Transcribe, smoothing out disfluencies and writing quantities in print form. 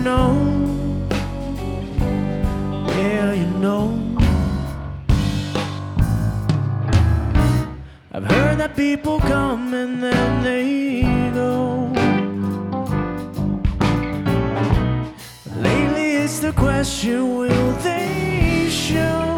know, yeah, you know. I've heard that people come and then they go. Lately it's the question, will they show?